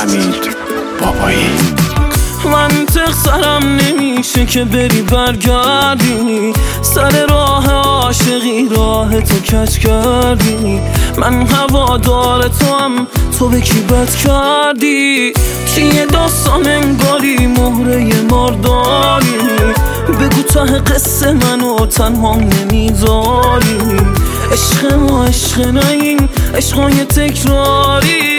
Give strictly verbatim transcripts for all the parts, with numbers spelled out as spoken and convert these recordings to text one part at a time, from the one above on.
حمید بابایی. منطق سرم نمیشه که بری برگردی، سر راه عاشقی راه تو کج کردی. من هوادار تو هم، تو به کی بد کردی؟ توی داستان انگاری مهره مارداری، بگو ته قصه منو تنها نمیذاری. عشق ما عشق نیم، عشقای تکراری.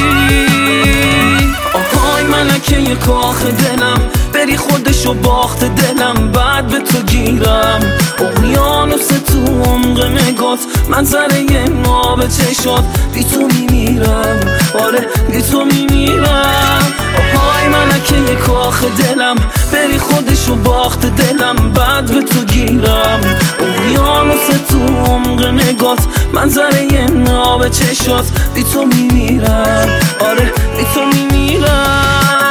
آهای ملکه کاخ دلم، بری خودشو باخت دلم، بعد به تو گیرم. اقیانوس تو عمق نگات، منظره ناب چشات، بی تو میمیرم، آره بی تو میمیرم. آهای ملکه کاخ دلم، بری خودشو باخت دلم، بعد به تو گیرم. اقیانوس تو عمق نگات، منظره ناب چشات، بی تو میمیرم، آره بی تو میمیرم.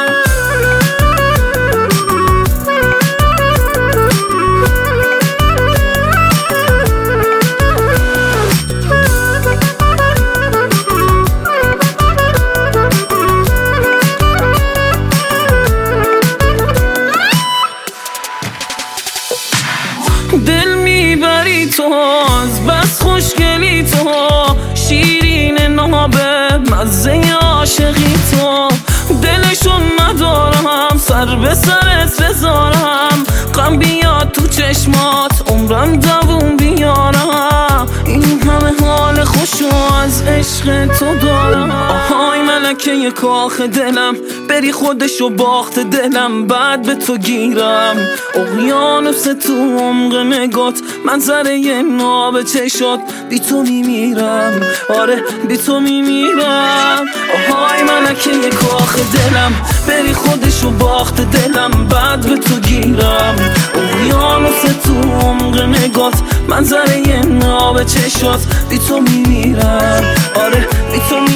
دل میبری تو از بس خوشگلی تو، شیرین نابه مزه عاشقی تو. دلشون ندارم سر به سرت بذارم، غم بیاد تو چشمات عمرم دووم بیارم. این همه حال خوشو از عشق تو دارم. آهای ملکه کاخ دلم، بری خودشو باخت دلم، بعد به تو گیرم. اقیانوس تو عمق نگات، منظره ناب چشات، بی تو میمیرم، آره بی تو میمیرم. آهای ملکه کاخ دلم، بری خودشو باخت دلم، بعد به تو گیرم. اقیانوس تو عمق نگات، منظره ناب چشات، بی تو میمیرم، آره بی تو